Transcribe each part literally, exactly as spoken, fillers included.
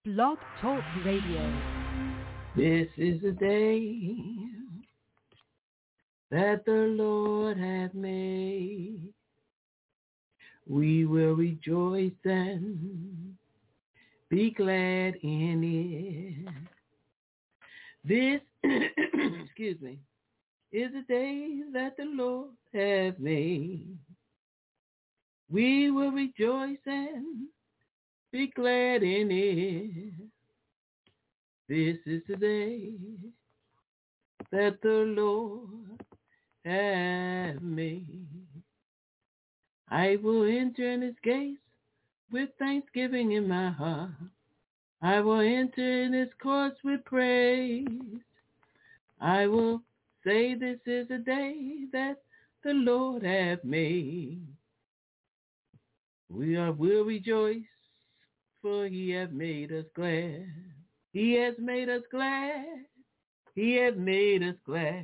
Blog Talk Radio. This is the day that the Lord hath made. We will rejoice and be glad in it. This, excuse me, is the day that the Lord hath made. We will rejoice and be glad in it. This is the day that the Lord hath made. I will enter in his gates with thanksgiving in my heart. I will enter in his courts with praise. I will say this is a day that the Lord hath made. We are, will rejoice, for he hath made us glad. He has made us glad. He hath made us glad.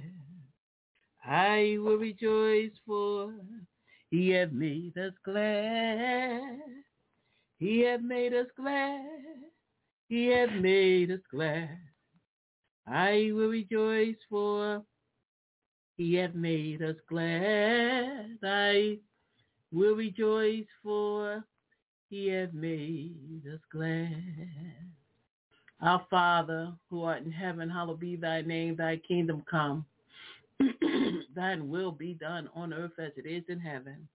I will rejoice, for he hath made us glad. He hath made us glad. He hath made us glad. I will rejoice, for he hath made us glad. I will rejoice, for he hath made us glad. Our Father, who art in heaven, hallowed be thy name. Thy kingdom come. Thine will be done on earth as it is in heaven.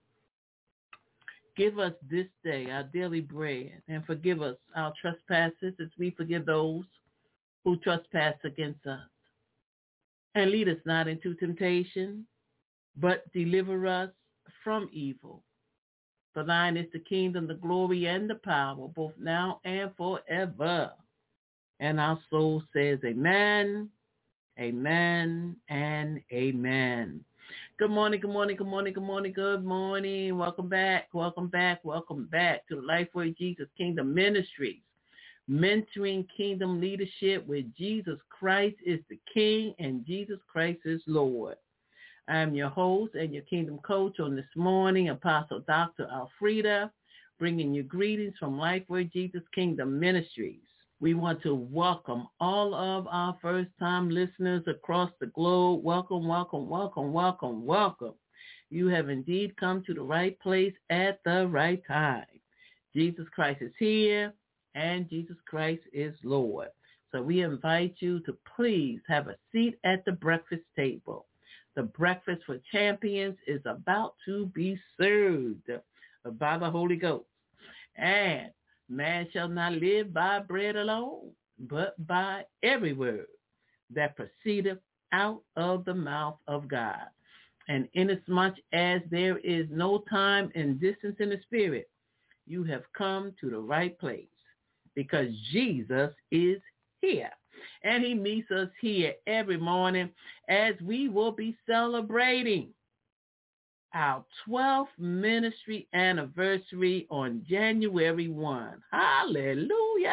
Give us this day our daily bread, and forgive us our trespasses as we forgive those who trespass against us. And lead us not into temptation, but deliver us from evil. For thine is the kingdom, the glory, and the power, both now and forever. And our soul says amen, amen, and amen. Good morning, good morning, good morning, good morning, good morning. Welcome back, welcome back, welcome back to Lifeway Jesus Kingdom Ministries, mentoring kingdom leadership where Jesus Christ is the King and Jesus Christ is Lord. I am your host and your kingdom coach on this morning, Apostle Doctor Alfreda, bringing you greetings from Lifeway Jesus Kingdom Ministries. We want to welcome all of our first-time listeners across the globe. Welcome, welcome, welcome, welcome, welcome. You have indeed come to the right place at the right time. Jesus Christ is here, and Jesus Christ is Lord. So we invite you to please have a seat at the breakfast table. The breakfast for champions is about to be served by the Holy Ghost. And man shall not live by bread alone, but by every word that proceedeth out of the mouth of God. And inasmuch as there is no time and distance in the spirit, you have come to the right place, because Jesus is here. And he meets us here every morning as we will be celebrating our twelfth ministry anniversary on January first. Hallelujah.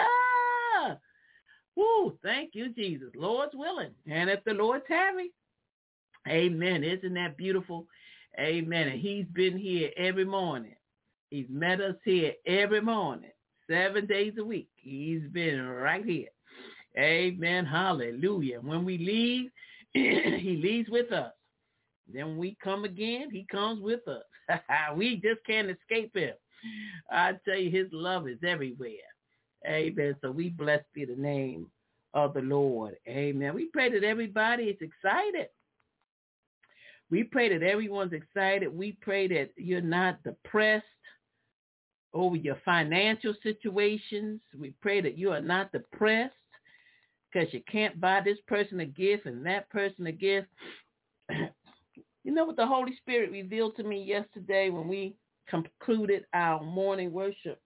Woo, thank you, Jesus. Lord's willing. And if the Lord tarry, amen. Isn't that beautiful? Amen. And he's been here every morning. He's met us here every morning, seven days a week. He's been right here. Amen. Hallelujah. When we leave, he leaves with us. Then when we come again, he comes with us. We just can't escape him. I tell you, his love is everywhere. Amen. So we bless be the name of the Lord. Amen. We pray that everybody is excited. We pray that everyone's excited. We pray that you're not depressed over your financial situations. We pray that you are not depressed because you can't buy this person a gift and that person a gift. You know what the Holy Spirit revealed to me yesterday when we concluded our morning worship?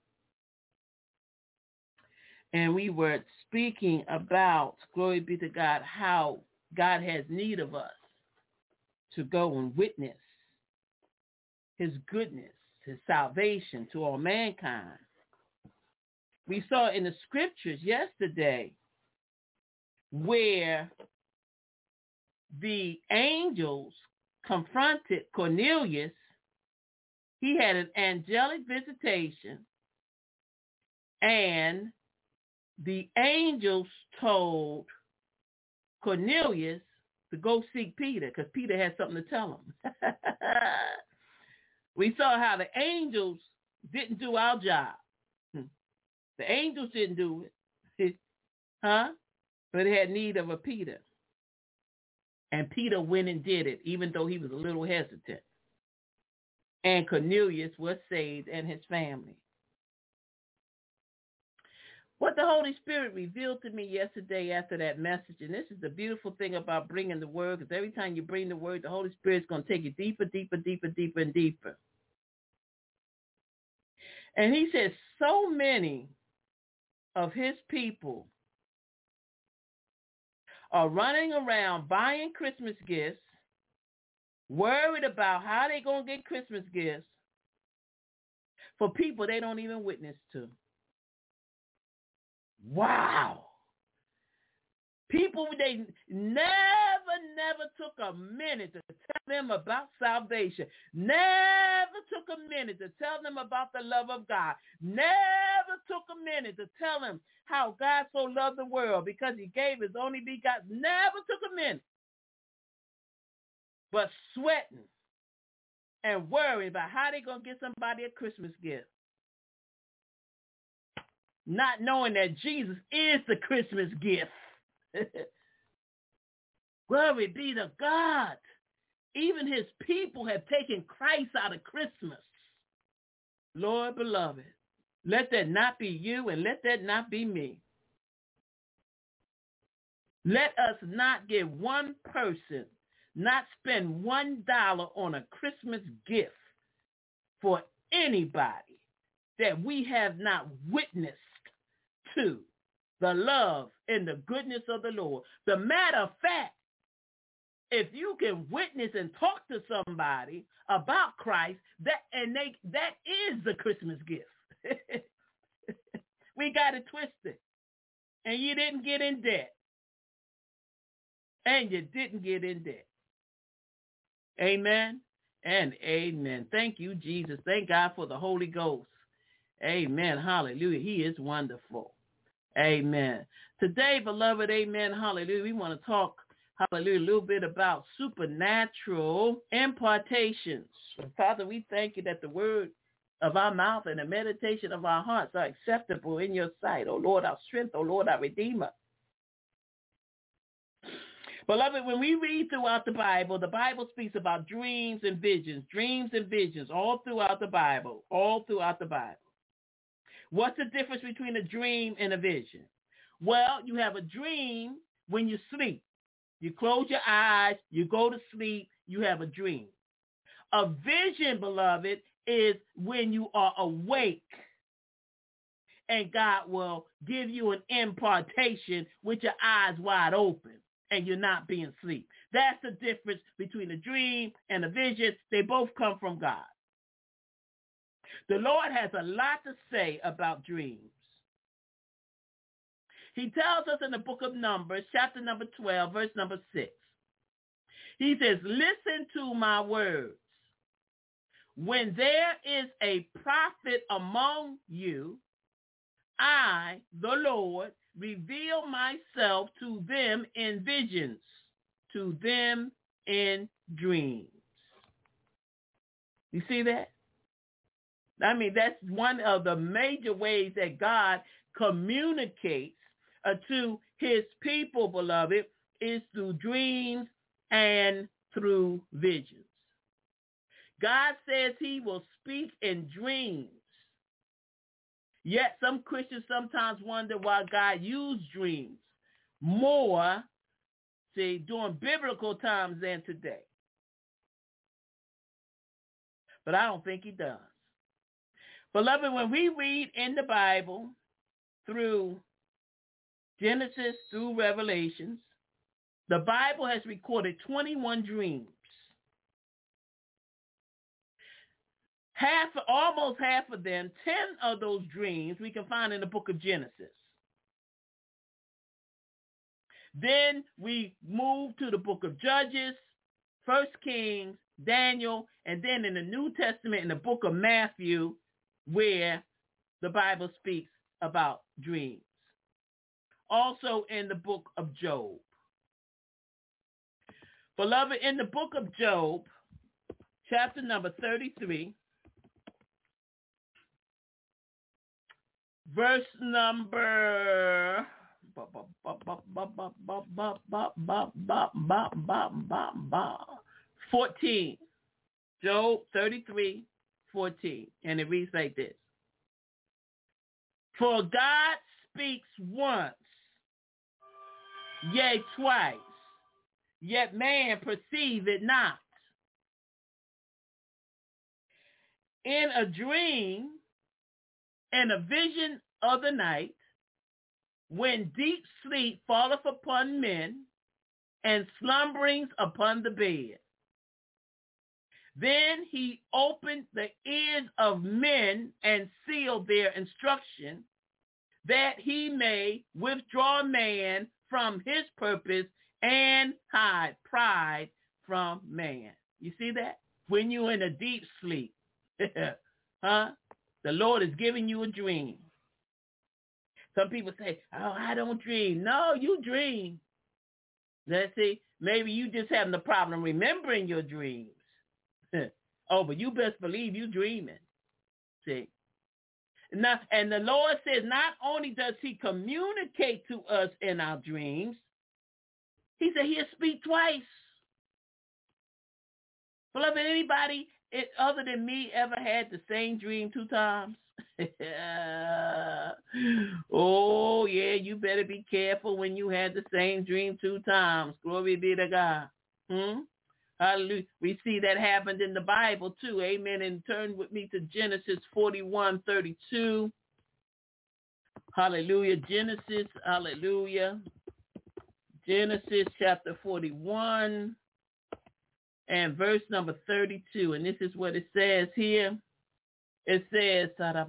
And we were speaking about, glory be to God, how God has need of us to go and witness his goodness, his salvation to all mankind. We saw in the scriptures yesterday where the angels confronted Cornelius. He had an angelic visitation, and the angels told Cornelius to go seek Peter because Peter had something to tell him. We saw how the angels didn't do our job. The angels didn't do it, huh? But it had need of a Peter. And Peter went and did it, even though he was a little hesitant. And Cornelius was saved and his family. What the Holy Spirit revealed to me yesterday after that message, and this is the beautiful thing about bringing the word, because every time you bring the word, the Holy Spirit's going to take you deeper, deeper, deeper, deeper, and deeper. And he says so many of his people are running around buying Christmas gifts, worried about how they're going to get Christmas gifts for people they don't even witness to. Wow. People, they never, never took a minute to tell them about salvation. Never took a minute to tell them about the love of God. Never took a minute to tell them how God so loved the world because he gave his only begotten. Never took a minute. But sweating and worrying about how they're going to get somebody a Christmas gift. Not knowing that Jesus is the Christmas gift. Glory be to God. Even his people have taken Christ out of Christmas. Lord beloved, let that not be you and let that not be me. Let us not get one person, not spend one dollar on a Christmas gift for anybody that we have not witnessed to the love and the goodness of the Lord. The matter of fact, if you can witness and talk to somebody about Christ, that and they that is the Christmas gift. We got it twisted. And you didn't get in debt. And you didn't get in debt. Amen and amen. Thank you, Jesus. Thank God for the Holy Ghost. Amen. Hallelujah. He is wonderful. Amen. Today, beloved, amen, hallelujah, we want to talk, hallelujah, a little bit about supernatural impartations. Father, we thank you that the word of our mouth and the meditation of our hearts are acceptable in your sight. Oh, Lord, our strength. Oh, Lord, our Redeemer. Beloved, when we read throughout the Bible, the Bible speaks about dreams and visions, dreams and visions all throughout the Bible, all throughout the Bible. What's the difference between a dream and a vision? Well, you have a dream when you sleep. You close your eyes, you go to sleep, you have a dream. A vision, beloved, is when you are awake and God will give you an impartation with your eyes wide open and you're not being asleep. That's the difference between a dream and a vision. They both come from God. The Lord has a lot to say about dreams. He tells us in the book of Numbers, chapter number twelve, verse number six. He says, listen to my words. When there is a prophet among you, I, the Lord, reveal myself to them in visions, to them in dreams. You see that? I mean, that's one of the major ways that God communicates uh, to his people, beloved, is through dreams and through visions. God says he will speak in dreams. Yet some Christians sometimes wonder why God used dreams more, see, during biblical times than today. But I don't think he does. Beloved, when we read in the Bible through Genesis through Revelations, the Bible has recorded twenty-one dreams. Half, almost half of them, ten of those dreams we can find in the book of Genesis. Then we move to the book of Judges, First Kings, Daniel, and then in the New Testament in the book of Matthew, where the Bible speaks about dreams. also in the book of Job. Beloved, in the book of Job, chapter number thirty-three, verse number fourteen. Job thirty-three, fourteen. And it reads like this. For God speaks once, yea, twice, yet man perceive it not. In a dream, in a vision of the night, when deep sleep falleth upon men, and slumberings upon the bed. Then he opened the ears of men and sealed their instruction, that he may withdraw man from his purpose and hide pride from man. You see that? When you're in a deep sleep, huh? The Lord is giving you a dream. Some people say, oh, I don't dream. No, you dream. Let's see. Maybe you just having the problem remembering your dreams. Oh, but you best believe you dreaming. See? Now, and the Lord says not only does he communicate to us in our dreams, he said he'll speak twice. Beloved, anybody it, other than me ever had the same dream two times? Oh, yeah, you better be careful when you had the same dream two times. Glory be to God. Hmm? Hallelujah. We see that happened in the Bible too. Amen. And turn with me to Genesis forty-one thirty-two. Hallelujah. Genesis, hallelujah. Genesis chapter forty-one and verse number thirty-two. And this is what it says here. It says,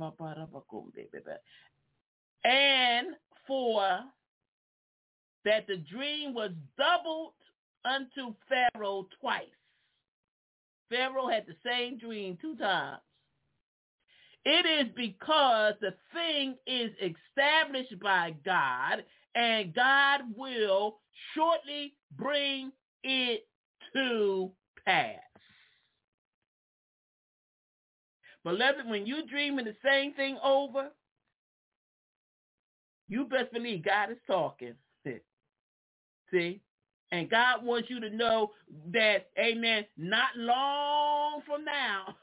and for that the dream was doubled unto Pharaoh twice. Pharaoh had the same dream two times. It is because the thing is established by God, and God will shortly bring it to pass. Beloved, when you're dreaming the same thing over, you best believe God is talking. See? And God wants you to know that, amen, not long from now,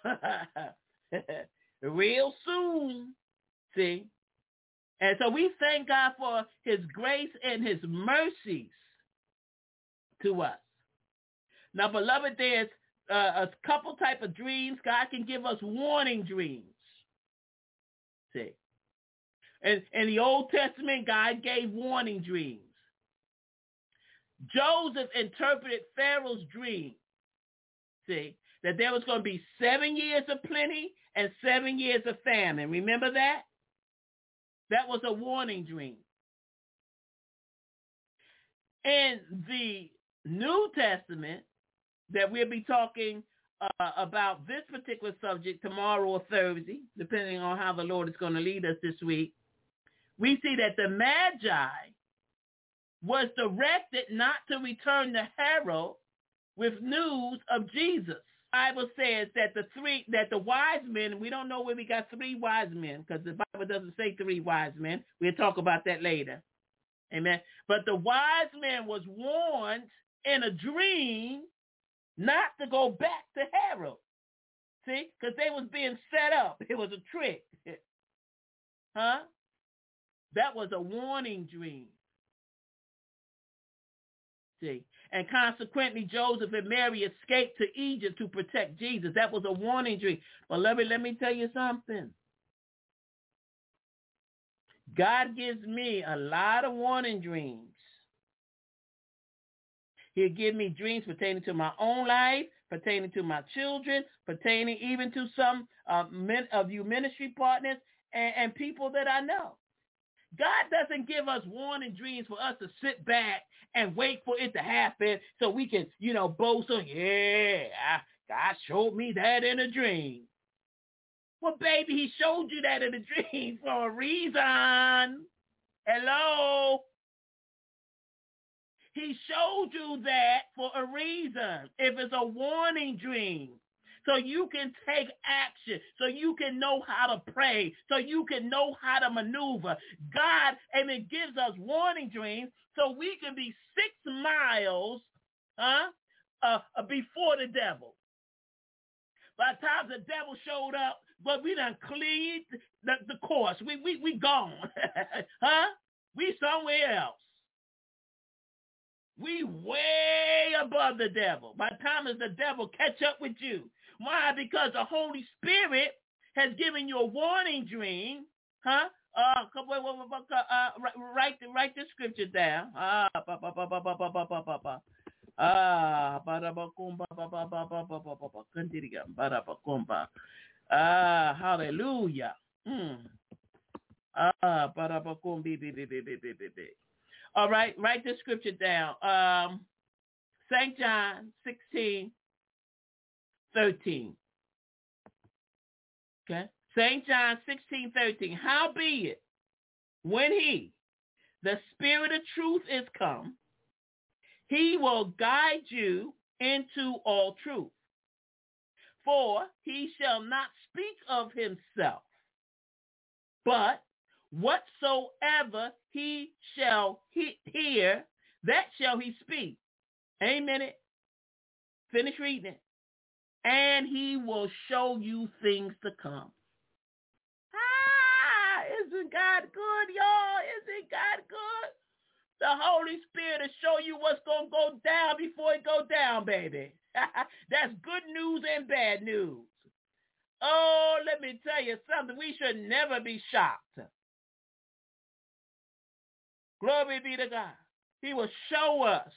real soon, see? And so we thank God for his grace and his mercies to us. Now, beloved, there's uh, a couple type of dreams. God can give us warning dreams, see? And in the Old Testament, God gave warning dreams. Joseph interpreted Pharaoh's dream, see, that there was going to be seven years of plenty and seven years of famine. Remember that? That was a warning dream. In the New Testament, that we'll be talking uh, about this particular subject tomorrow or Thursday, depending on how the Lord is going to lead us this week, we see that the Magi was directed not to return to Herod with news of Jesus. The Bible says that the three, that the wise men, we don't know where we got three wise men, because the Bible doesn't say three wise men. We'll talk about that later. Amen. But the wise man was warned in a dream not to go back to Herod. See? Because they was being set up. It was a trick. Huh? That was a warning dream. See? And consequently, Joseph and Mary escaped to Egypt to protect Jesus. That was a warning dream. Beloved, let me tell you something. God gives me a lot of warning dreams. He'll give me dreams pertaining to my own life, pertaining to my children, pertaining even to some uh, men, of you ministry partners and, and people that I know. God doesn't give us warning dreams for us to sit back and wait for it to happen so we can, you know, boast on, yeah, God showed me that in a dream. Well, baby, he showed you that in a dream for a reason. Hello? he showed you that for a reason. If it's a warning dream, so you can take action, so you can know how to pray, so you can know how to maneuver. God, amen, gives us warning dreams so we can be six miles huh, uh, before the devil. By the time the devil showed up, but we done cleared the, the course. We we we gone. huh? We somewhere else. We way above the devil. By the time as the devil catch up with you. Why? Because the Holy Spirit has given you a warning dream. Huh? Uh, uh write, write the scripture down. Ah, ba, ba, ba, ba, ba, ba, ba, ba, ba, ba. Ah, ah, hallelujah. Mm. Ah, all right, write the scripture down. Um, Saint John sixteen thirteen. Okay, Saint John sixteen thirteen. Howbeit, when he, the Spirit of truth, is come, he will guide you into all truth. For he shall not speak of himself, but whatsoever he shall he- hear, that shall he speak. Amen. Finish reading it. And he will show you things to come. Ah, isn't God good, y'all? Isn't God good? The Holy Spirit will show you what's going to go down before it go down, baby. That's good news and bad news. Oh, let me tell you something. We should never be shocked. Glory be to God. He will show us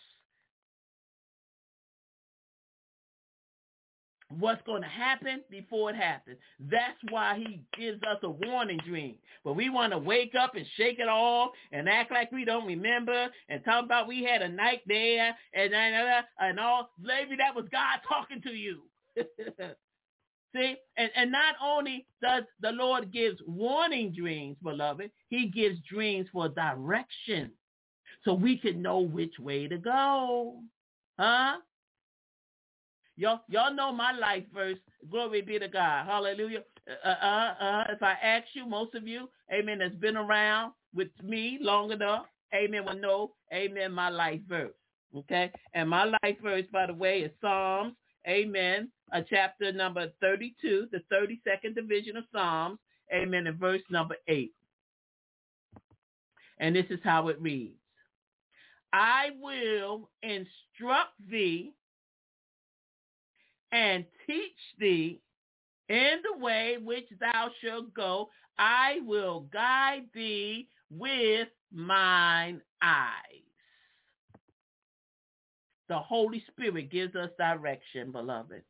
what's going to happen before it happens. That's why he gives us a warning dream. But we want to wake up and shake it off and act like we don't remember and talk about we had a night there and, and, and all. Maybe that was God talking to you. See? And, and not only does the Lord gives warning dreams, beloved, he gives dreams for direction so we can know which way to go. Huh? Y'all, y'all know my life verse. Glory be to God. Hallelujah. Uh, uh, uh, if I ask you, most of you, amen, that's been around with me long enough, amen, will know, amen, my life verse. Okay? And my life verse, by the way, is Psalms, amen, uh, chapter number thirty-two, the thirty-second division of Psalms, amen, and verse number eight. And this is how it reads. I will instruct thee and teach thee in the way which thou shalt go. I will guide thee with mine eyes. The Holy Spirit gives us direction, beloved.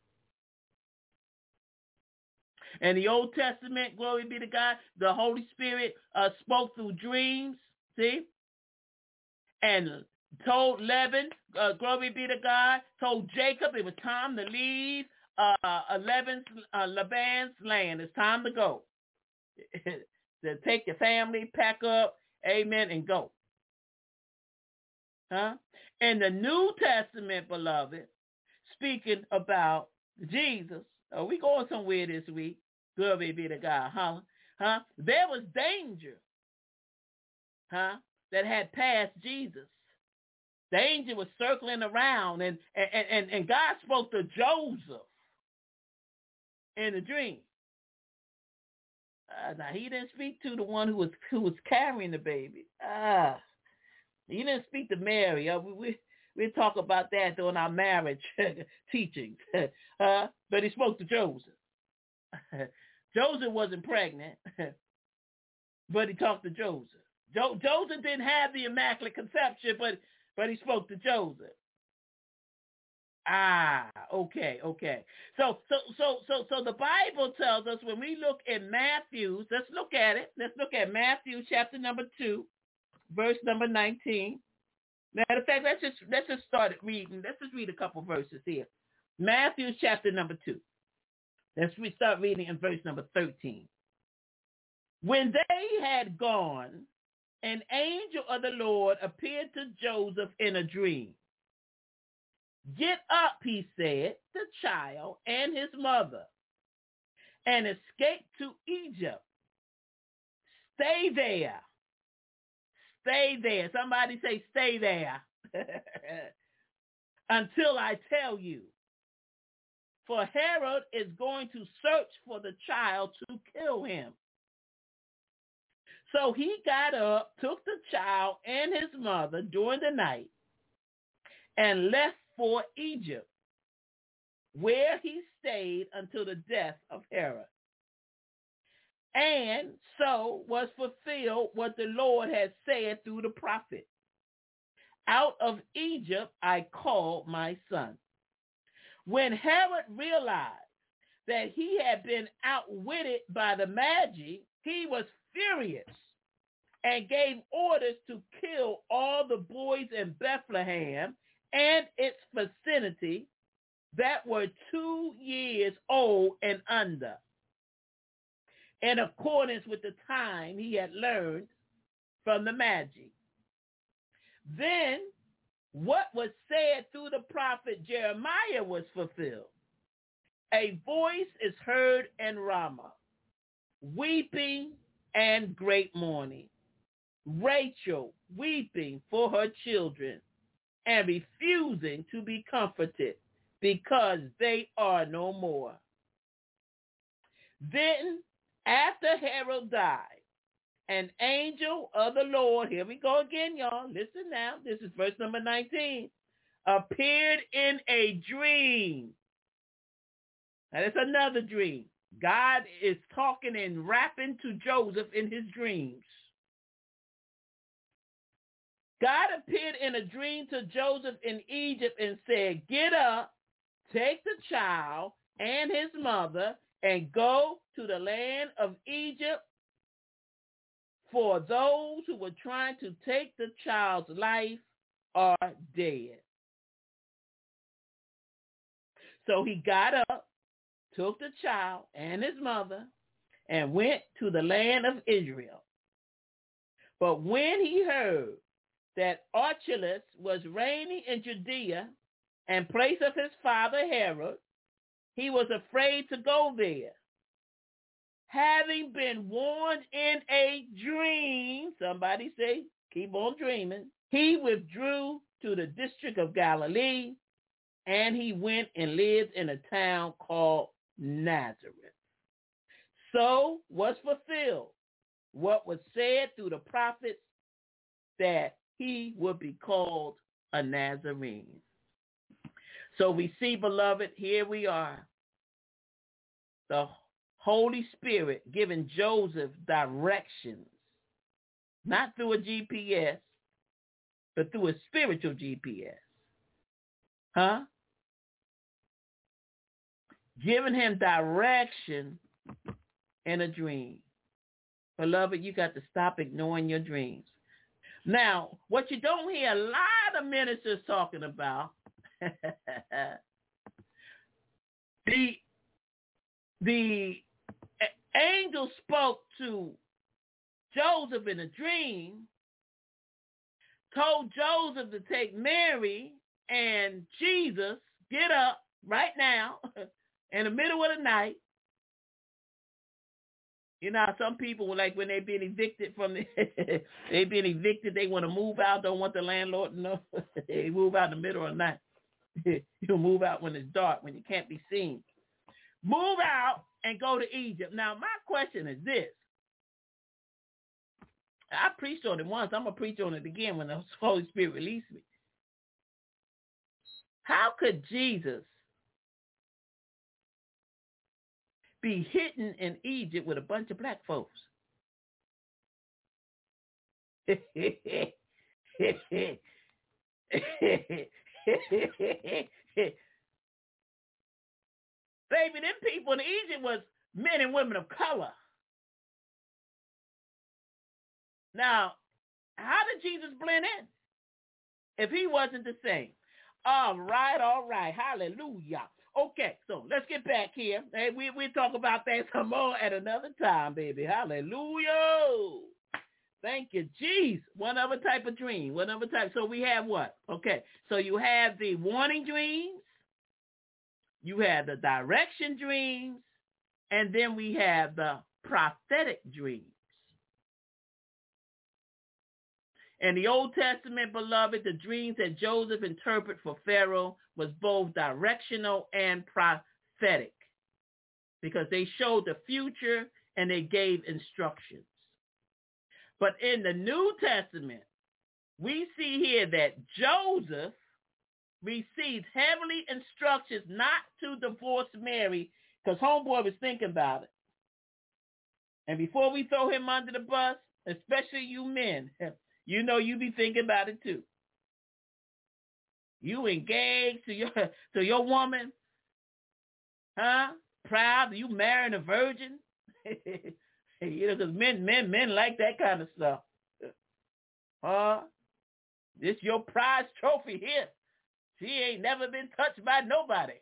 In the Old Testament, glory be to God, the Holy Spirit uh, spoke through dreams, see? And told Laban, uh, glory be to God, told Jacob it was time to leave uh, Laban's, uh, Laban's land. It's time to go. To take your family, pack up, amen, and go. Huh? In the New Testament, beloved, speaking about Jesus, are we going somewhere this week? Glory be to God, huh? Huh? There was danger, huh, that had passed Jesus. The angel was circling around, and, and, and, and God spoke to Joseph in a dream. Uh, now, he didn't speak to the one who was who was carrying the baby. Ah, he didn't speak to Mary. Uh, we, we, we'll talk about that during our marriage teachings. uh, but he spoke to Joseph. Joseph wasn't pregnant, but he talked to Joseph. Jo- Joseph didn't have the Immaculate Conception, but But he spoke to Joseph. Ah, okay, okay. So, so, so, so, so the Bible tells us when we look at Matthew, let's look at it. Let's look at Matthew chapter number two, verse number nineteen. Matter of fact, let's just let's just start reading. Let's just read a couple verses here. Matthew chapter number two. Let's we start reading in verse number thirteen. When they had gone an angel of the Lord appeared to Joseph in a dream. Get up, he said, the child and his mother, and escape to Egypt. Stay there. Stay there. Somebody say, stay there. Until I tell you. For Herod is going to search for the child to kill him. So he got up, took the child and his mother during the night, and left for Egypt, where he stayed until the death of Herod. And so was fulfilled what the Lord had said through the prophet. Out of Egypt I called my son. When Herod realized that he had been outwitted by the Magi, he was furious and gave orders to kill all the boys in Bethlehem and its vicinity that were two years old and under, in accordance with the time he had learned from the Magi. Then what was said through the prophet Jeremiah was fulfilled. A voice is heard in Ramah, weeping and great mourning. Rachel weeping for her children and refusing to be comforted because they are no more. Then after Herod died, an angel of the Lord, here we go again, y'all. Listen now. This is verse number nineteen. Appeared in a dream. Now, that's another dream. God is talking and rapping to Joseph in his dreams. God appeared in a dream to Joseph in Egypt and said, get up, take the child and his mother, and go to the land of Egypt, for those who were trying to take the child's life are dead. So he got up, took the child and his mother, and went to the land of Israel. But when he heard that Archelaus was reigning in Judea in place of his father Herod, he was afraid to go there. Having been warned in a dream, somebody say, keep on dreaming, he withdrew to the district of Galilee, and he went and lived in a town called Nazareth. So was fulfilled what was said through the prophets, that he would be called a Nazarene. So we see, beloved, here we are. The Holy Spirit giving Joseph directions, not through a G P S, but through a spiritual G P S. Huh? Giving him direction in a dream. Beloved, you got to stop ignoring your dreams. Now, what you don't hear a lot of ministers talking about, the, the angel spoke to Joseph in a dream, told Joseph to take Mary and Jesus, get up right now in the middle of the night. You know, some people, like when they've been evicted from the, they've been evicted, they want to move out, don't want the landlord to know. They move out in the middle of the night. You'll move out when it's dark, when you can't be seen. Move out and go to Egypt. Now, my question is this. I preached on it once. I'm going to preach on it again when the Holy Spirit released me. How could Jesus be hidden in Egypt with a bunch of black folks? Baby, them people in Egypt was men and women of color. Now, how did Jesus blend in if he wasn't the same? All right, all right. Hallelujah. Okay, so let's get back here. Hey, we, we'll talk about that some more at another time, baby. Hallelujah. Thank you, jeez. One other type of dream. One other type. So we have what? Okay. So you have the warning dreams. You have the direction dreams. And then we have the prophetic dreams. In the Old Testament, beloved, the dreams that Joseph interpreted for Pharaoh was both directional and prophetic because they showed the future and they gave instructions. But in the New Testament, we see here that Joseph receives heavenly instructions not to divorce Mary because homeboy was thinking about it. And before we throw him under the bus, especially you men, you know you be thinking about it too. You engaged to your to your woman, huh? Proud you marrying a virgin. You know, because men, men, men like that kind of stuff. Huh? This your prize trophy here. She ain't never been touched by nobody.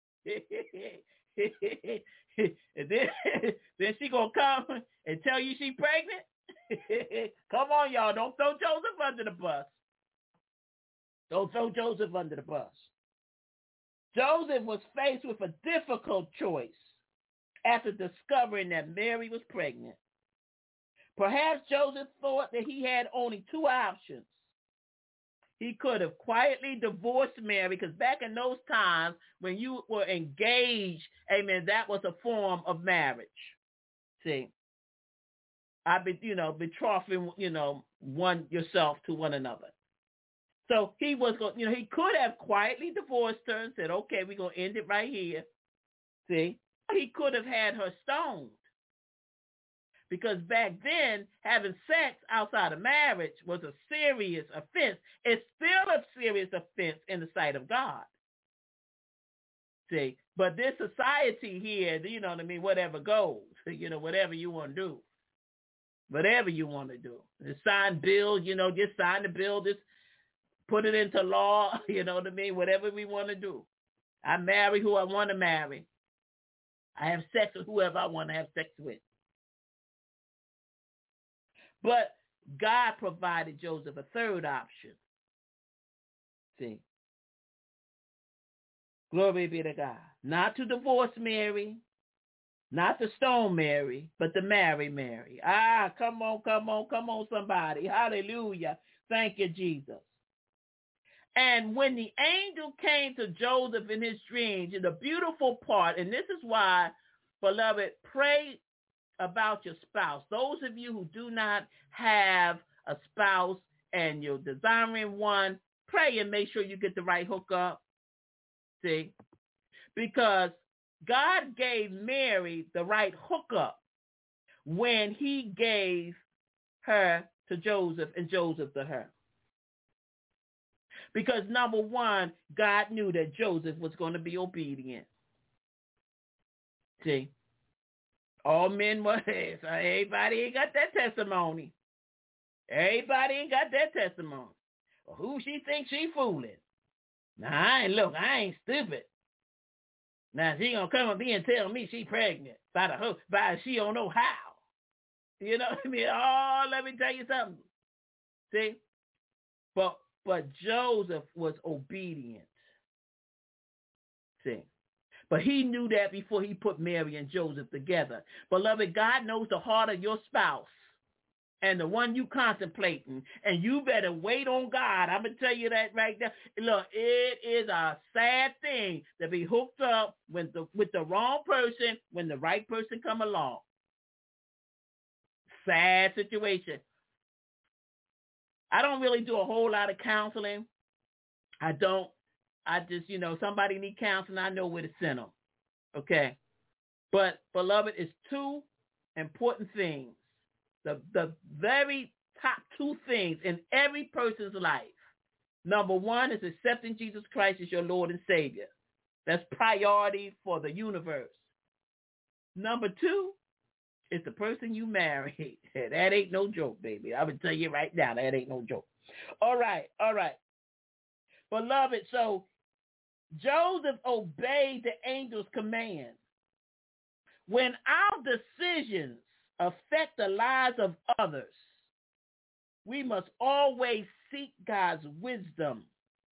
And then, then she gonna come and tell you she pregnant. Come on, y'all. Don't throw Joseph under the bus. Don't throw Joseph under the bus. Joseph was faced with a difficult choice after discovering that Mary was pregnant. Perhaps Joseph thought that he had only two options. He could have quietly divorced Mary, because back in those times when you were engaged, amen, that was a form of marriage. See, I be, you know, betrothing, you know, one yourself to one another. So he was going, you know, he could have quietly divorced her and said, okay, we're going to end it right here. See, he could have had her stoned. Because back then, having sex outside of marriage was a serious offense. It's still a serious offense in the sight of God. See, but this society here, you know what I mean, whatever goes, you know, whatever you want to do. Whatever you want to do. Just sign bills, you know, just sign the bill, just put it into law, you know what I mean, whatever we want to do. I marry who I want to marry. I have sex with whoever I want to have sex with. But God provided Joseph a third option. See, glory be to God. Not to divorce Mary, not to stone Mary, but to marry Mary. Ah, come on, come on, come on, somebody. Hallelujah. Thank you, Jesus. And when the angel came to Joseph in his dreams, the beautiful part, and this is why, beloved, pray about your spouse. Those of you who do not have a spouse and you're desiring one, pray and make sure you get the right hookup. See? Because God gave Mary the right hookup when he gave her to Joseph and Joseph to her. Because number one, God knew that Joseph was going to be obedient. See? All men were, so everybody ain't got that testimony. Everybody ain't got that testimony. Well, who she thinks she fooling? Now, I ain't, look, I ain't stupid. Now, she gonna come and be and tell me she pregnant by the hook, by she don't know how. You know what I mean? Oh, let me tell you something. See? But, but Joseph was obedient. See? But he knew that before he put Mary and Joseph together. Beloved, God knows the heart of your spouse and the one you contemplating, and you better wait on God. I'm going to tell you that right now. Look, it is a sad thing to be hooked up with the, with the wrong person when the right person come along. Sad situation. I don't really do a whole lot of counseling. I don't. I just, you know, somebody need counseling, I know where to send them. Okay. But, beloved, it's two important things. The, the very top two things in every person's life. Number one is accepting Jesus Christ as your Lord and Savior. That's priority for the universe. Number two is the person you marry. That ain't no joke, baby. I'm going to tell you right now, that ain't no joke. All right, all right. Beloved, so Joseph obeyed the angel's command. When our decisions affect the lives of others, we must always seek God's wisdom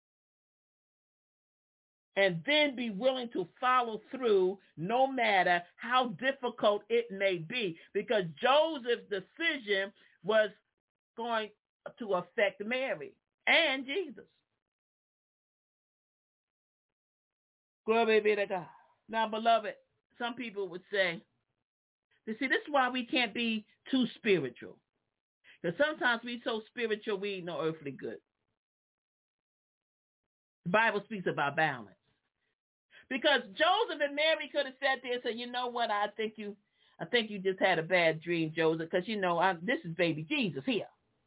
and then be willing to follow through no matter how difficult it may be, because Joseph's decision was going to affect Mary and Jesus. Glory be to God. Now, beloved, some people would say, you see, this is why we can't be too spiritual. Because sometimes we so spiritual, we eat no earthly good. The Bible speaks about balance. Because Joseph and Mary could have sat there and said, you know what, I think you I think you just had a bad dream, Joseph, because, you know, I, this is baby Jesus here.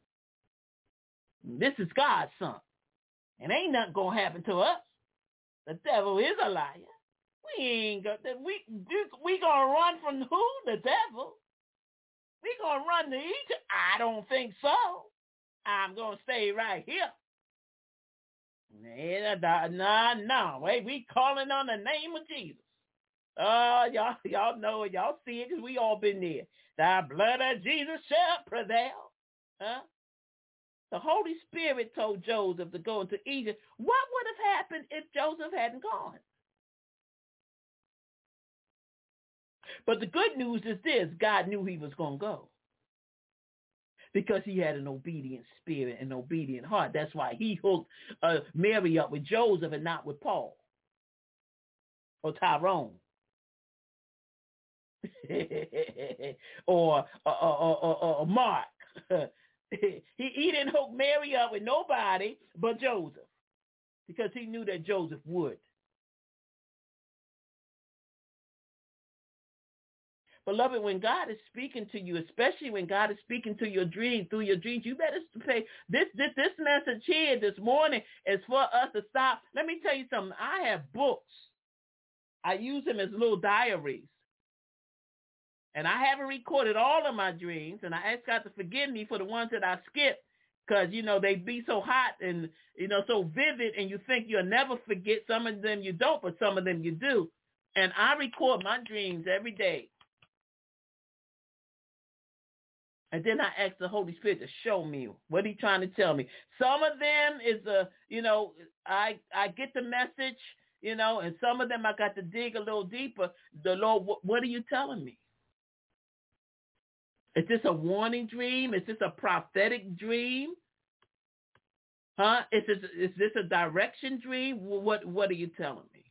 This is God's son. And ain't nothing going to happen to us. The devil is a liar. We ain't got that. We, we going to run from who? The devil. We going to run to Egypt? I don't think so. I'm going to stay right here. No, no, no. Wait, we calling on the name of Jesus. Oh, uh, y'all, y'all know it. Y'all see it because we all been there. The blood of Jesus shall prevail. Huh? The Holy Spirit told Joseph to go into Egypt. What would have happened if Joseph hadn't gone? But the good news is this. God knew he was going to go. Because he had an obedient spirit, an obedient heart. That's why he hooked uh, Mary up with Joseph and not with Paul or Tyrone or, or, or, or, or Mark. he, he didn't hook Mary up with nobody but Joseph because he knew that Joseph would. Beloved, when God is speaking to you, especially when God is speaking to your dream, through your dreams, you better pay. This, this, this message here this morning is for us to stop. Let me tell you something. I have books. I use them as little diaries. And I haven't recorded all of my dreams, and I ask God to forgive me for the ones that I skipped because, you know, they be so hot and, you know, so vivid, and you think you'll never forget. Some of them you don't, but some of them you do. And I record my dreams every day. And then I ask the Holy Spirit to show me what he's trying to tell me. Some of them is, a, you know, I I get the message, you know, and some of them I got to dig a little deeper. The Lord, what, what are you telling me? Is this a warning dream? Is this a prophetic dream? Huh? Is this, is this a direction dream? What, what are you telling me?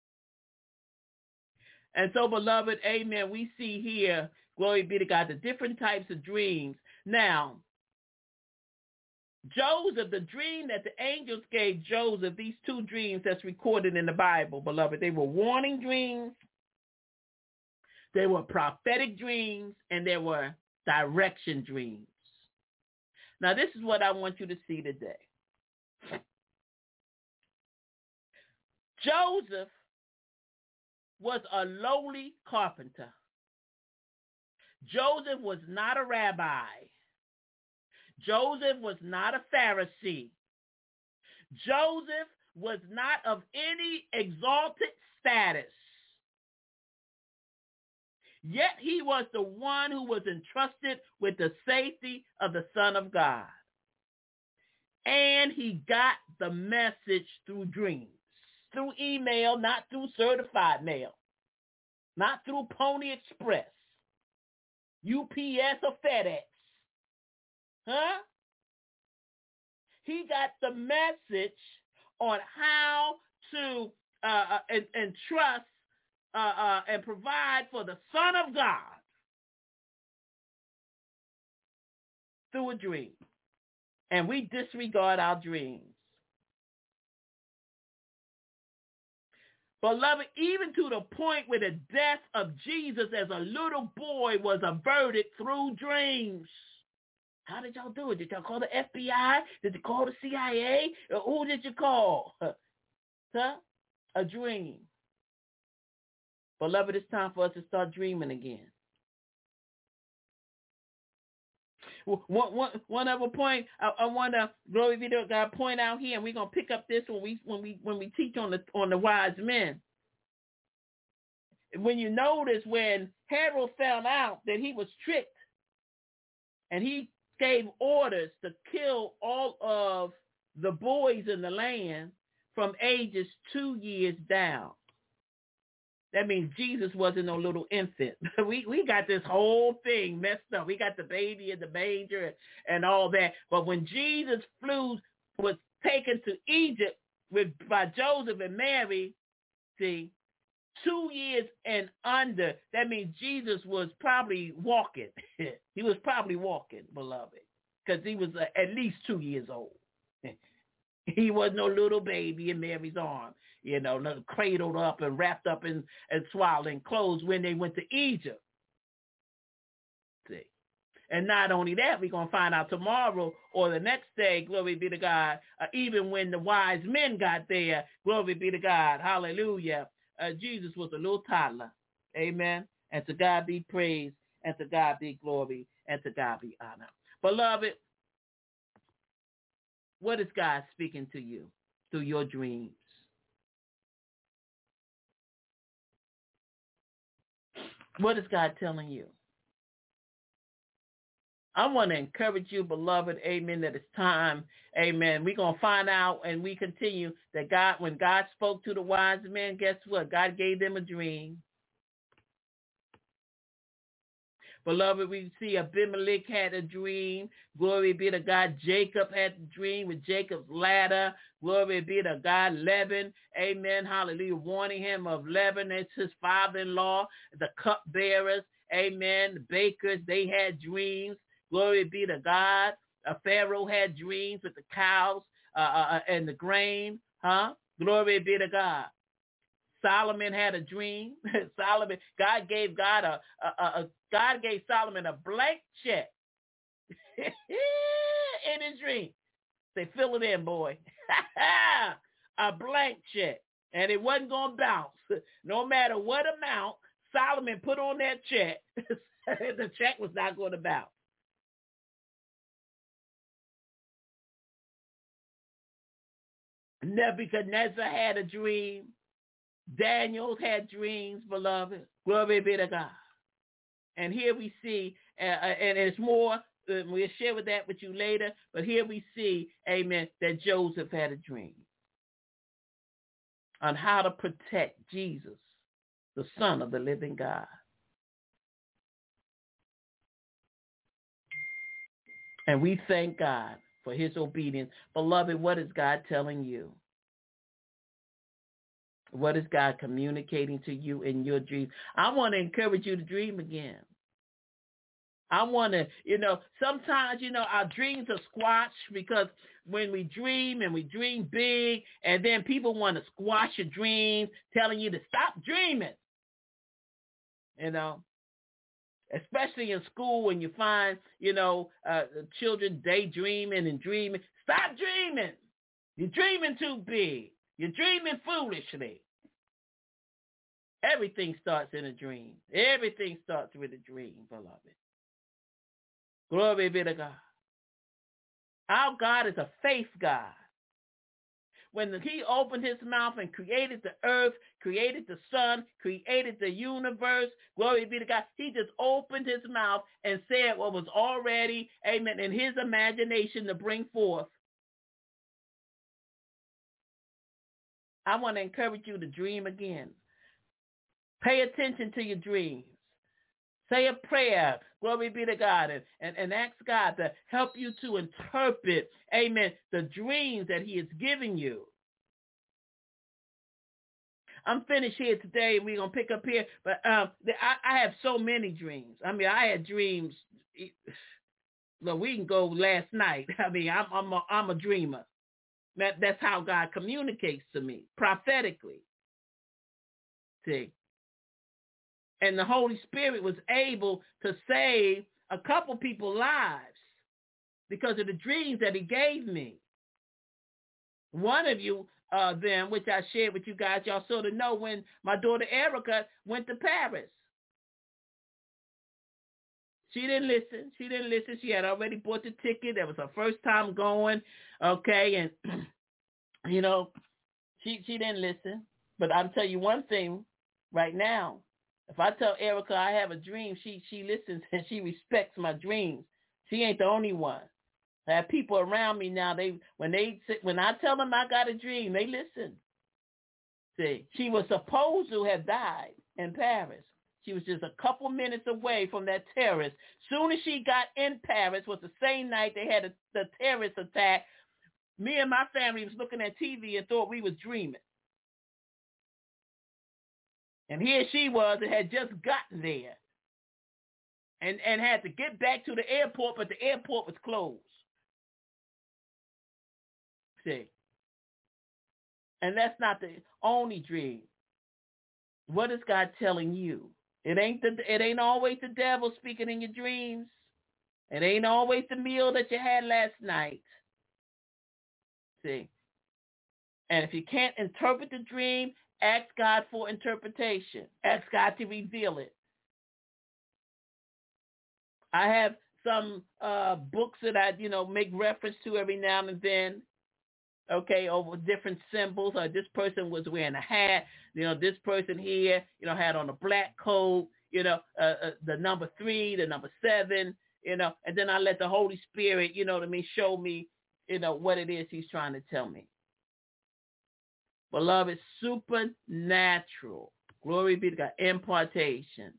And so, beloved, amen, we see here, glory be to God, the different types of dreams. Now, Joseph, the dream that the angels gave Joseph, these two dreams that's recorded in the Bible, beloved, they were warning dreams, they were prophetic dreams, and they were direction dreams. Now, this is what I want you to see today. Joseph was a lowly carpenter. Joseph was not a rabbi. Joseph was not a Pharisee. Joseph was not of any exalted status. Yet he was the one who was entrusted with the safety of the Son of God. And he got the message through dreams, through email, not through certified mail, not through Pony Express, U P S or FedEx. Huh? He got the message on how to uh, uh, entrust uh, uh, and provide for the Son of God through a dream. And we disregard our dreams. Beloved, even to the point where the death of Jesus as a little boy was averted through dreams. How did y'all do it? Did y'all call the F B I? Did you call the C I A? Or who did you call? Huh? A dream. Beloved, it's time for us to start dreaming again. One, one, one other point I, I want to, glory be to God, point out here, and we're gonna pick up this when we when we when we teach on the on the wise men. When you notice when Herod found out that he was tricked, and he gave orders to kill all of the boys in the land from ages two years down. That means Jesus wasn't no little infant. we we got this whole thing messed up. We got the baby in the manger and, and all that. But when Jesus flew, was taken to Egypt with by Joseph and Mary, see, two years and under, that means Jesus was probably walking. He was probably walking, beloved, because he was uh, at least two years old. He was no little baby in Mary's arm, you know, cradled up and wrapped up in, and swaddling clothes when they went to Egypt. See? And not only that, we're going to find out tomorrow or the next day, glory be to God, uh, even when the wise men got there, glory be to God, hallelujah, uh, Jesus was a little toddler, amen, and to God be praise, and to God be glory, and to God be honor. Beloved, what is God speaking to you through your dreams? What is God telling you? I want to encourage you, beloved, amen, that it's time, amen. We're going to find out and we continue that God, when God spoke to the wise men, guess what? God gave them a dream. Beloved, we see Abimelech had a dream. Glory be to God. Jacob had a dream with Jacob's ladder. Glory be to God. Laban, amen, hallelujah, warning him of Laban. It's his father-in-law, the cupbearers, amen, the bakers, they had dreams. Glory be to God. Uh, Pharaoh had dreams with the cows uh, uh, and the grain. Huh? Glory be to God. Solomon had a dream. Solomon, God gave God a, a, a God gave Solomon a blank check in his dream. Say, fill it in, boy. A blank check, and it wasn't gonna bounce. No matter what amount Solomon put on that check, the check was not going to bounce. Nebuchadnezzar had a dream. Daniel had dreams, beloved. Glory be to God. And here we see, uh, and it's more, uh, we'll share with that with you later, but here we see, amen, that Joseph had a dream on how to protect Jesus, the Son of the living God. And we thank God for his obedience. Beloved, what is God telling you? What is God communicating to you in your dreams? I want to encourage you to dream again. I want to, you know, sometimes, you know, our dreams are squashed because when we dream and we dream big, and then people want to squash your dreams, telling you to stop dreaming. You know, especially in school when you find, you know, uh, children daydreaming and dreaming. Stop dreaming. You're dreaming too big. You're dreaming foolishly. Everything starts in a dream. Everything starts with a dream, beloved. Glory be to God. Our God is a faith God. When he opened his mouth and created the earth, created the sun, created the universe, glory be to God, he just opened his mouth and said what was already, amen, in his imagination to bring forth. I want to encourage you to dream again. Pay attention to your dreams. Say a prayer, glory be to God, and, and, and ask God to help you to interpret, amen, the dreams that he is giving you. I'm finished here today. We're going to pick up here. But um, I, I have so many dreams. I mean, I had dreams. Well, we can go last night. I mean, I'm, I'm, a, I'm a dreamer. That, that's how God communicates to me, prophetically. See? And the Holy Spirit was able to save a couple people's lives because of the dreams that he gave me. One of you, uh, them, which I shared with you guys, y'all sort of know when my daughter Erica went to Paris. She didn't listen. She didn't listen. She had already bought the ticket. That was her first time going. Okay, and, you know, she, she didn't listen. But I'll tell you one thing right now. If I tell Erica I have a dream, she, she listens and she respects my dreams. She ain't the only one. I have people around me now. They when they when I tell them I got a dream, they listen. See, she was supposed to have died in Paris. She was just a couple minutes away from that terrorist. Soon as she got in Paris, was the same night they had a, the terrorist attack. Me and my family was looking at T V and thought we was dreaming. And here she was and had just gotten there and, and had to get back to the airport, but the airport was closed. See? And that's not the only dream. What is God telling you? It ain't the, it ain't always the devil speaking in your dreams. It ain't always the meal that you had last night. See? And if you can't interpret the dream, ask God for interpretation. Ask God to reveal it. I have some uh, books that I, you know, make reference to every now and then. Okay, over different symbols. Or this person was wearing a hat. You know, this person here, you know, had on a black coat. You know, uh, uh, the number three, the number seven. You know, and then I let the Holy Spirit, you know what I mean, show me, you know, what it is He's trying to tell me. Beloved, supernatural. Glory be to God. Impartations.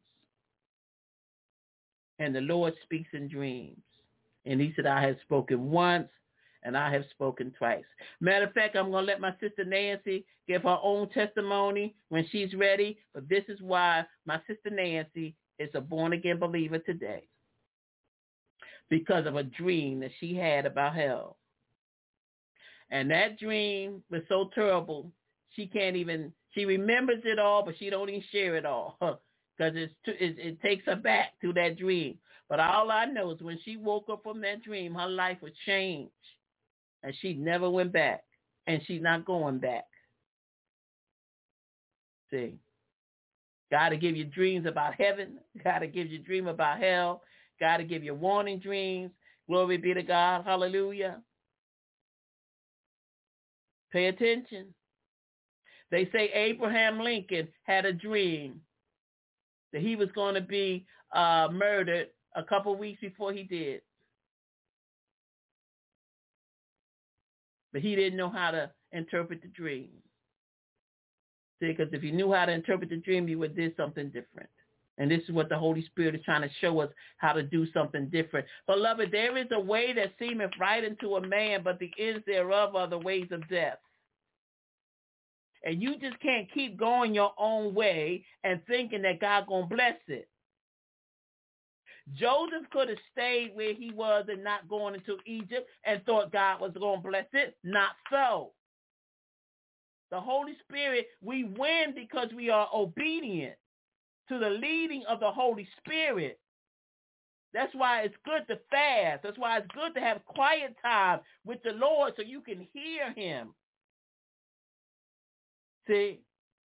And the Lord speaks in dreams. And He said, I have spoken once and I have spoken twice. Matter of fact, I'm going to let my sister Nancy give her own testimony when she's ready. But this is why my sister Nancy is a born-again believer today. Because of a dream that she had about hell. And that dream was so terrible, she can't even, she remembers it all, but she don't even share it all. Because it's too, it, it takes her back to that dream. But all I know is when she woke up from that dream, her life would change. And she never went back. And she's not going back. See? God to give you dreams about heaven. God to give you a dream about hell. God to give you warning dreams. Glory be to God. Hallelujah. Pay attention. They say Abraham Lincoln had a dream that he was going to be uh, murdered a couple of weeks before he did. But he didn't know how to interpret the dream. See, because if you knew how to interpret the dream, you would do something different. And this is what the Holy Spirit is trying to show us, how to do something different. Beloved, there is a way that seemeth right unto a man, but the ends thereof are the ways of death. And you just can't keep going your own way and thinking that God going to bless it. Joseph could have stayed where he was and not going into Egypt and thought God was going to bless it. Not so. The Holy Spirit, we win because we are obedient to the leading of the Holy Spirit. That's why it's good to fast. That's why it's good to have quiet time with the Lord so you can hear Him. See?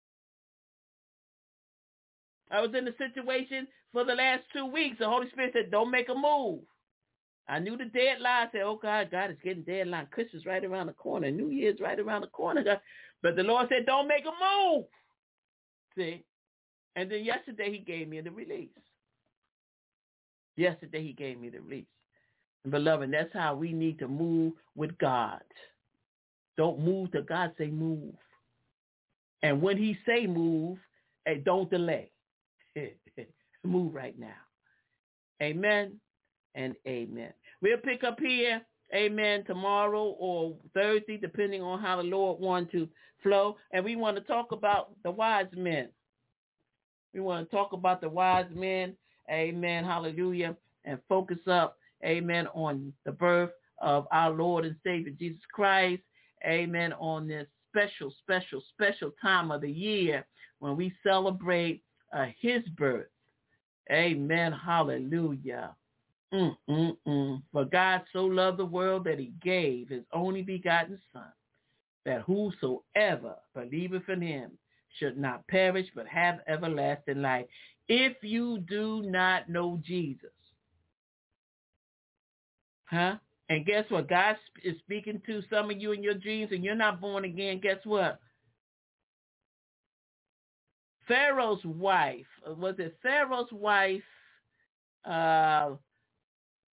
I was in a situation for the last two weeks. The Holy Spirit said, don't make a move. I knew the deadline. I said, oh, God, God is getting deadline. Christmas right around the corner. New Year's right around the corner. God. But the Lord said, don't make a move. See? And then yesterday he gave me the release. Yesterday he gave me the release. And beloved, that's how we need to move with God. Don't move till God say move. And when he say move, hey, don't delay. Move right now. Amen and amen. We'll pick up here, amen, tomorrow or Thursday, depending on how the Lord wants to flow. And we want to talk about the wise men. We want to talk about the wise men, amen, hallelujah, and focus up, amen, on the birth of our Lord and Savior Jesus Christ, amen, on this special, special, special time of the year when we celebrate uh, his birth. Amen, hallelujah. Mm, mm, mm. For God so loved the world that he gave his only begotten Son, that whosoever believeth in him should not perish but have everlasting life. If you do not know Jesus, huh? And guess what? God is speaking to some of you in your dreams and you're not born again. Guess what? Pharaoh's wife, was it Pharaoh's wife, uh,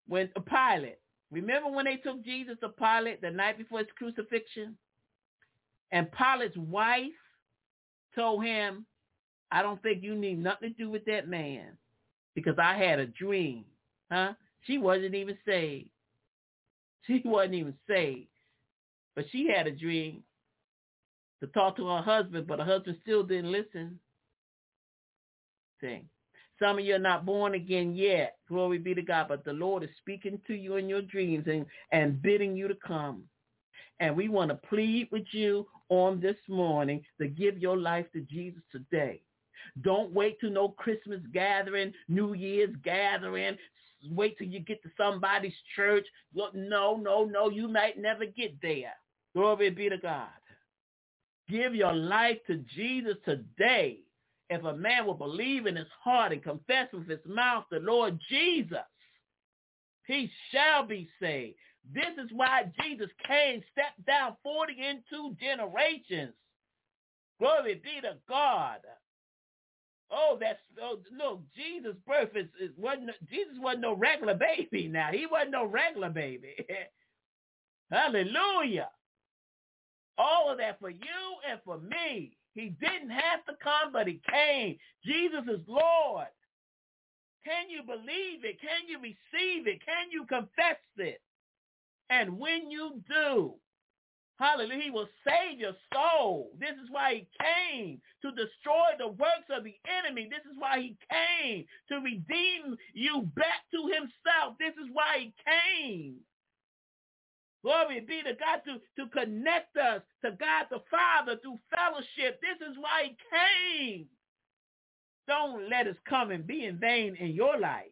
when uh, Pilate, remember when they took Jesus to Pilate the night before his crucifixion? And Pilate's wife told him, I don't think you need nothing to do with that man because I had a dream. Huh? She wasn't even saved. She wasn't even saved. But she had a dream to talk to her husband, but her husband still didn't listen. See, some of you are not born again yet. Glory be to God. But the Lord is speaking to you in your dreams and, and bidding you to come. And we want to plead with you on this morning to give your life to Jesus today. Don't wait till no Christmas gathering, New Year's gathering. Wait till you get to somebody's church. No, no, no. You might never get there. Glory be to God. Give your life to Jesus today. If a man will believe in his heart and confess with his mouth the Lord Jesus, he shall be saved. This is why Jesus came, stepped down forty-two generations. Glory be to God. Oh, that's, oh, look, Jesus' birth is, is wasn't, Jesus wasn't no regular baby now. He wasn't no regular baby. Hallelujah. All of that for you and for me. He didn't have to come, but he came. Jesus is Lord. Can you believe it? Can you receive it? Can you confess it? And when you do, hallelujah, he will save your soul. This is why he came, to destroy the works of the enemy. This is why he came, to redeem you back to himself. This is why he came. Glory be to God, to, to connect us to God the Father through fellowship. This is why he came. Don't let us come and be in vain in your life.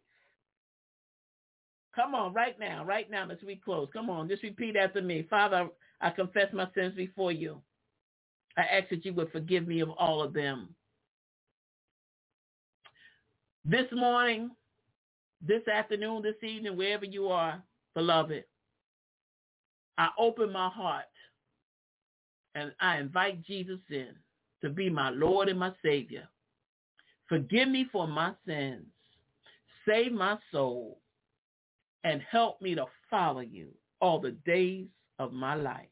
Come on, right now, right now, as we close. Come on, just repeat after me. Father, I confess my sins before you. I ask that you would forgive me of all of them. This morning, this afternoon, this evening, wherever you are, beloved, I open my heart and I invite Jesus in to be my Lord and my Savior. Forgive me for my sins. Save my soul and help me to follow you all the days of my life.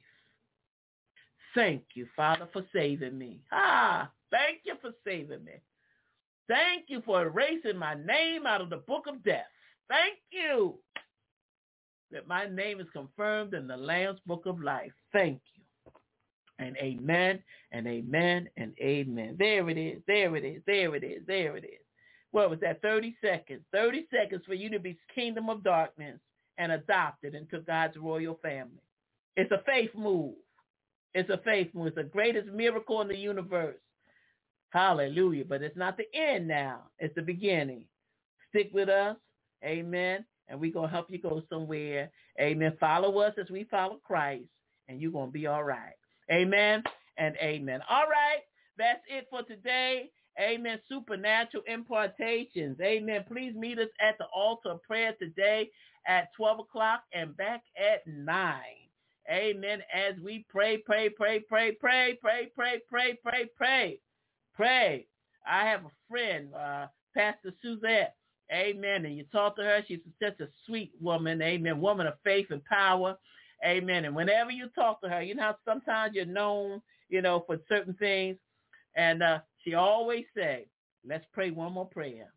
Thank you, Father, for saving me. Ah, thank you for saving me. Thank you for erasing my name out of the book of death. Thank you that my name is confirmed in the Lamb's book of life. Thank you. And amen, and amen, and amen. There it is, there it is, there it is, there it is. What was that, thirty seconds? thirty seconds for you to be kingdom of darkness and adopted into God's royal family. It's a faith move. It's a faith move. It's the greatest miracle in the universe. Hallelujah. But it's not the end now. It's the beginning. Stick with us. Amen. And we're going to help you go somewhere. Amen. Follow us as we follow Christ, and you're going to be all right. Amen and amen. All right. That's it for today. Amen. Supernatural impartations. Amen. Please meet us at the altar of prayer today at twelve o'clock and back at nine. Amen. As we pray, pray, pray, pray, pray, pray, pray, pray, pray, pray, pray. I have a friend, uh, Pastor Suzette. Amen. And you talk to her, she's such a sweet woman. Amen. Woman of faith and power. Amen. And whenever you talk to her, you know how sometimes you're known, you know, for certain things. And uh, she always say, let's pray one more prayer.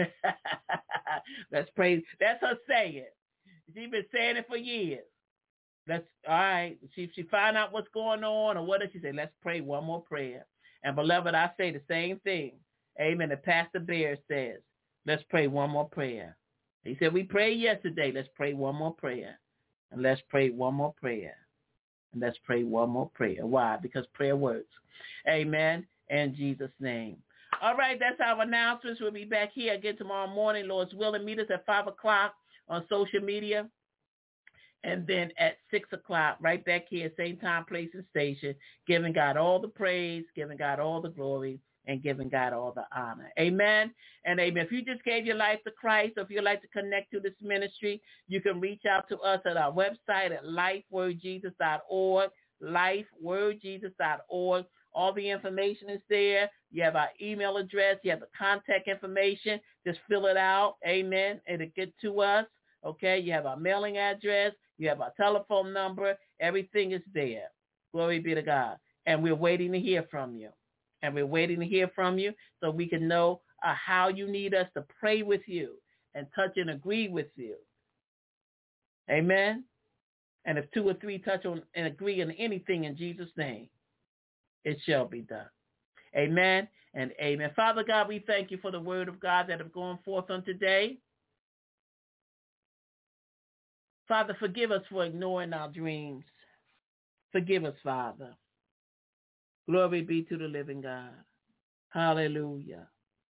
Let's pray. That's her saying. She's been saying it for years. Let's, all right. She, she find out what's going on or whatever. She said, let's pray one more prayer. And beloved, I say the same thing. Amen. And Pastor Bear says, let's pray one more prayer. He said, we prayed yesterday. Let's pray one more prayer. And let's pray one more prayer. And let's pray one more prayer. Why? Because prayer works. Amen. In Jesus' name. All right, that's our announcements. We'll be back here again tomorrow morning, Lord's willing. Meet us at five o'clock on social media. And then at six o'clock, right back here, same time, place, and station, giving God all the praise, giving God all the glory, and giving God all the honor. Amen and amen. If you just gave your life to Christ, or if you'd like to connect to this ministry, you can reach out to us at our website at life word jesus dot org, life word jesus dot org. All the information is there. You have our email address. You have the contact information. Just fill it out. Amen. It'll get to us. Okay, you have our mailing address, you have our telephone number, everything is there. Glory be to God. And we're waiting to hear from you. And we're waiting to hear from you so we can know uh, how you need us to pray with you and touch and agree with you. Amen. And if two or three touch on and agree on anything in Jesus' name, it shall be done. Amen and amen. Father God, we thank you for the word of God that have gone forth on today. Father, forgive us for ignoring our dreams. Forgive us, Father. Glory be to the living God. Hallelujah.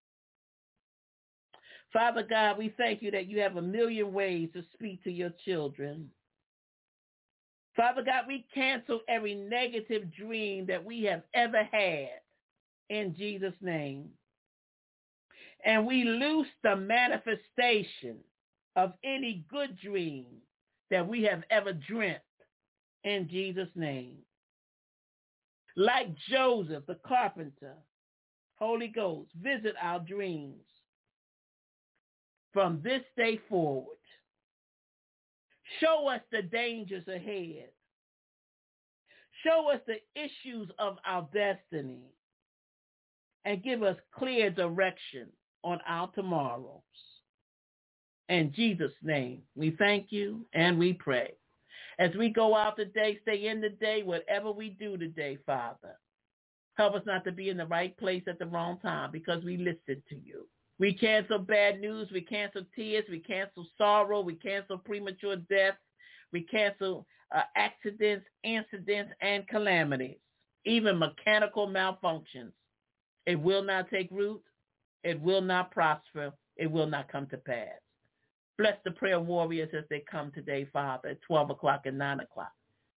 Father God, we thank you that you have a million ways to speak to your children. Father God, we cancel every negative dream that we have ever had in Jesus' name. And we loose the manifestation of any good dream that we have ever dreamt in Jesus' name. Like Joseph, the carpenter, Holy Ghost, visit our dreams from this day forward. Show us the dangers ahead. Show us the issues of our destiny and give us clear direction on our tomorrows. In Jesus' name, we thank you and we pray. As we go out today, stay in the day, whatever we do today, Father, help us not to be in the right place at the wrong time because we listen to you. We cancel bad news. We cancel tears. We cancel sorrow. We cancel premature death. We cancel uh, accidents, incidents, and calamities, even mechanical malfunctions. It will not take root. It will not prosper. It will not come to pass. Bless the prayer warriors as they come today, Father, at twelve o'clock and nine o'clock.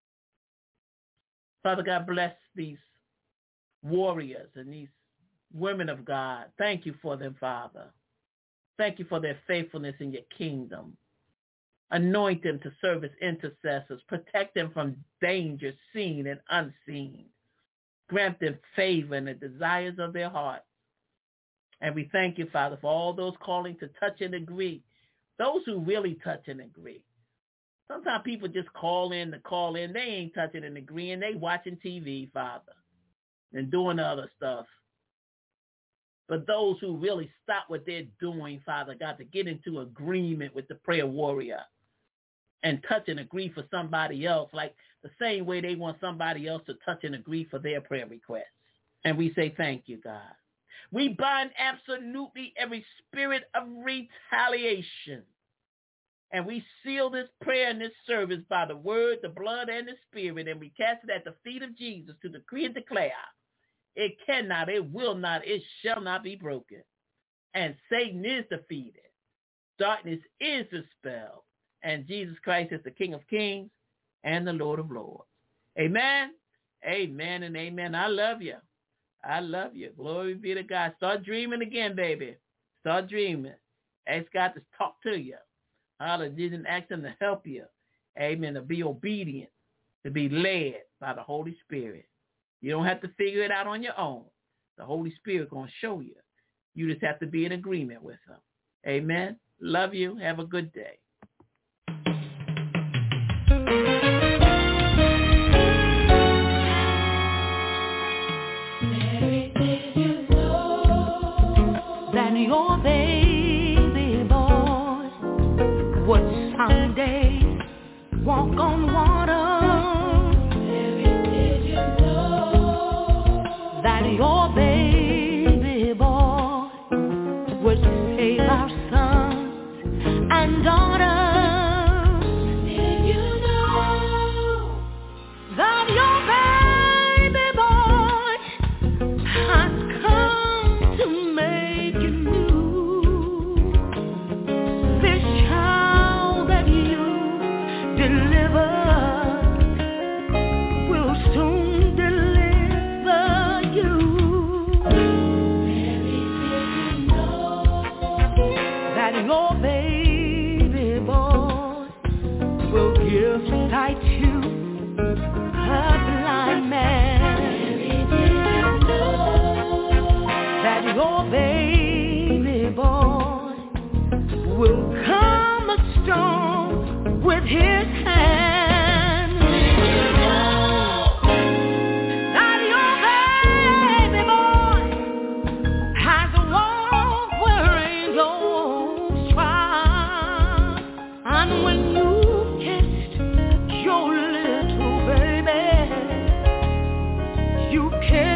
Father God, bless these warriors and these women of God. Thank you for them, Father. Thank you for their faithfulness in your kingdom. Anoint them to serve as intercessors. Protect them from danger seen and unseen. Grant them favor and the desires of their heart. And we thank you, Father, for all those calling to touch and agree. Those who really touch and agree. Sometimes people just call in to call in. They ain't touching and agreeing. They watching T V, Father, and doing other stuff. But those who really stop what they're doing, Father God, to get into agreement with the prayer warrior and touch and agree for somebody else, like the same way they want somebody else to touch and agree for their prayer requests. And we say thank you, God. We bind absolutely every spirit of retaliation. And we seal this prayer and this service by the word, the blood, and the spirit. And we cast it at the feet of Jesus to decree and declare. It cannot, it will not, it shall not be broken. And Satan is defeated. Darkness is dispelled. And Jesus Christ is the King of Kings and the Lord of Lords. Amen, amen, and amen. I love you. I love you. Glory be to God. Start dreaming again, baby. Start dreaming. Ask God to talk to you. Hallelujah. And ask him to help you. Amen. To be obedient. To be led by the Holy Spirit. You don't have to figure it out on your own. The Holy Spirit going to show you. You just have to be in agreement with him. Amen. Love you. Have a good day. Your baby boy would someday walk on water. Mary, did you know that your baby boy would save our sons and daughters? care